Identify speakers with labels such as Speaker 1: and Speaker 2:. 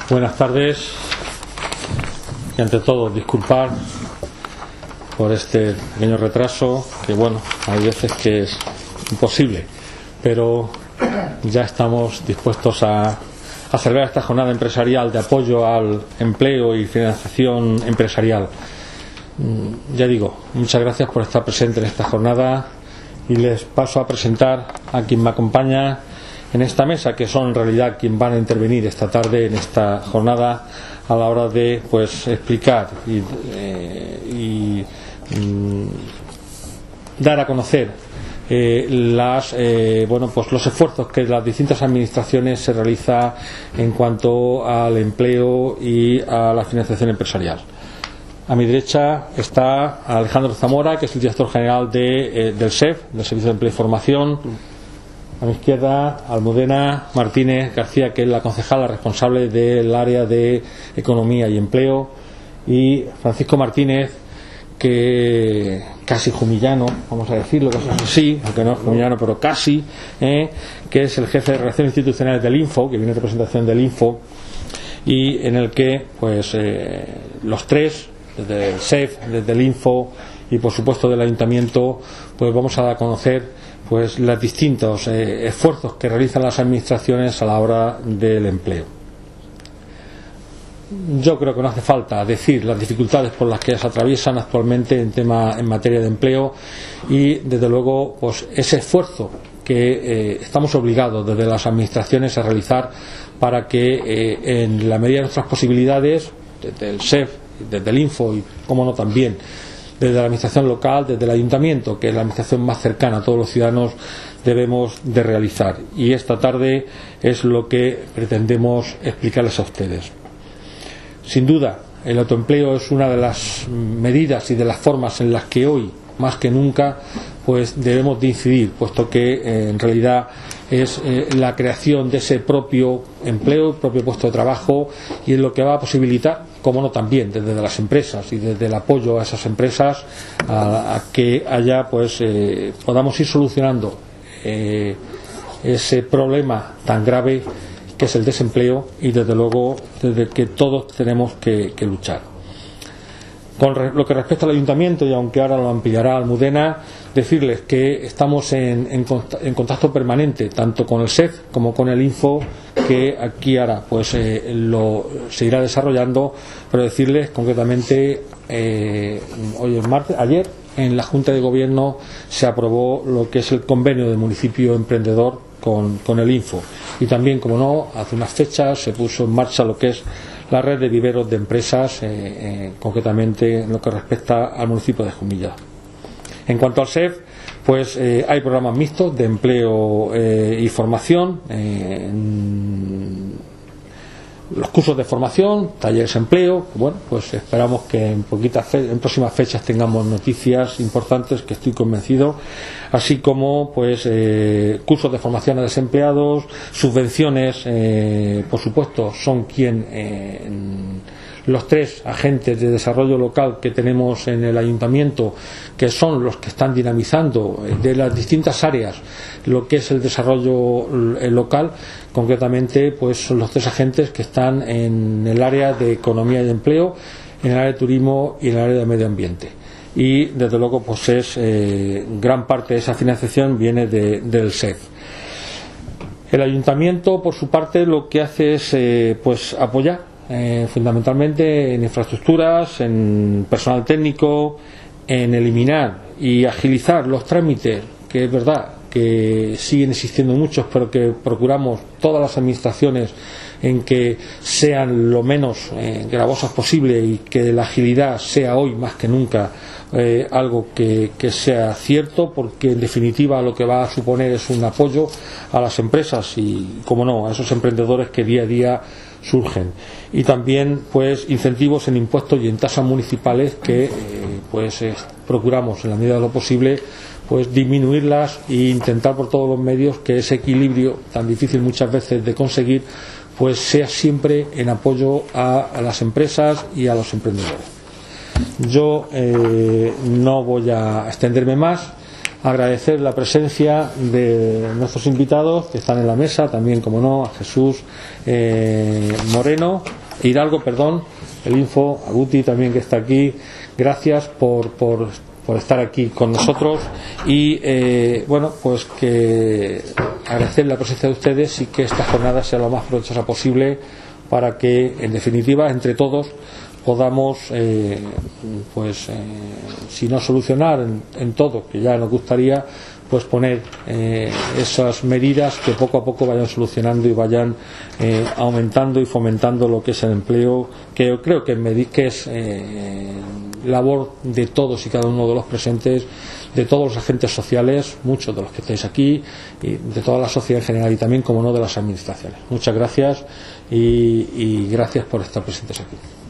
Speaker 1: Buenas tardes y ante todo disculpar por este pequeño retraso, que bueno, hay veces que es imposible, pero ya estamos dispuestos a celebrar esta jornada empresarial de apoyo al empleo y financiación empresarial. Ya digo, muchas gracias por estar presente en esta jornada y les paso a presentar a quien me acompaña en esta mesa, que son en realidad quien van a intervenir esta tarde en esta jornada a la hora de explicar y dar a conocer los esfuerzos que las distintas administraciones se realizan en cuanto al empleo y a la financiación empresarial. A mi derecha está Alejandro Zamora, que es el director general del SEF, del Servicio de Empleo y Formación. A mi izquierda, Almudena Martínez García, que es la concejala responsable del área de Economía y Empleo, y Francisco Martínez, que casi jumillano, vamos a decirlo, que es así, aunque no es jumillano, pero casi, que es el jefe de Relaciones Institucionales del Info, que viene en representación del Info, y en el que los tres, desde el SEF, desde el Info y por supuesto del Ayuntamiento, pues vamos a dar a conocer los distintos esfuerzos que realizan las administraciones a la hora del empleo. Yo creo que no hace falta decir las dificultades por las que se atraviesan actualmente en materia de empleo y desde luego pues ese esfuerzo que estamos obligados desde las administraciones a realizar para que en la medida de nuestras posibilidades, desde el SEF, desde el Info y como no también desde la administración local, desde el ayuntamiento, que es la administración más cercana a todos los ciudadanos, debemos de realizar. Y esta tarde es lo que pretendemos explicarles a ustedes. Sin duda, el autoempleo es una de las medidas y de las formas en las que hoy, más que nunca, pues debemos de incidir, puesto que en realidad es la creación de ese propio empleo, propio puesto de trabajo, y es lo que va a posibilitar, como no también desde las empresas y desde el apoyo a esas empresas, a que haya podamos ir solucionando ese problema tan grave que es el desempleo y desde luego desde el que todos tenemos que luchar. Con lo que respecta al Ayuntamiento, y aunque ahora lo ampliará Almudena, decirles que estamos en contacto permanente tanto con el SEF como con el Info, que aquí ahora lo seguirá desarrollando, pero decirles concretamente ayer en la Junta de Gobierno se aprobó lo que es el convenio de municipio emprendedor con el Info, y también, como no, hace unas fechas se puso en marcha lo que es la red de viveros de empresas, concretamente en lo que respecta al municipio de Jumilla. En cuanto al SEF, hay programas mixtos de empleo y formación, los cursos de formación, talleres de empleo. Bueno, pues esperamos que en próximas fechas tengamos noticias importantes, que estoy convencido, así como cursos de formación a desempleados, subvenciones, por supuesto, son los tres agentes de desarrollo local que tenemos en el Ayuntamiento, que son los que están dinamizando de las distintas áreas lo que es el desarrollo local. Concretamente, son los tres agentes que están en el área de economía y empleo, en el área de turismo y en el área de medio ambiente. Y desde luego, gran parte de esa financiación viene del SEF. El Ayuntamiento, por su parte, lo que hace es apoyar fundamentalmente en infraestructuras, en personal técnico, en eliminar y agilizar los trámites, que es verdad que siguen existiendo muchos, pero que procuramos todas las administraciones en que sean lo menos gravosas posible, y que la agilidad sea hoy más que nunca algo que sea cierto, porque en definitiva lo que va a suponer es un apoyo a las empresas y, como no, a esos emprendedores que día a día surgen. Y también incentivos en impuestos y en tasas municipales que procuramos en la medida de lo posible disminuirlas e intentar por todos los medios que ese equilibrio tan difícil muchas veces de conseguir sea siempre en apoyo a las empresas y a los emprendedores. Yo no voy a extenderme más. agradecer la presencia de nuestros invitados que están en la mesa, también, como no, a Jesús Hidalgo, el Info, a Guti también, que está aquí. Gracias por estar aquí con nosotros y bueno, pues que agradecer la presencia de ustedes y que esta jornada sea lo más provechosa posible para que, en definitiva, entre todos podamos si no solucionar en todo, que ya nos gustaría, pues poner esas medidas que poco a poco vayan solucionando y vayan aumentando y fomentando lo que es el empleo, que yo creo que es labor de todos y cada uno de los presentes, de todos los agentes sociales, muchos de los que estáis aquí, y de toda la sociedad en general, y también, como no, de las administraciones. Muchas gracias y gracias por estar presentes aquí.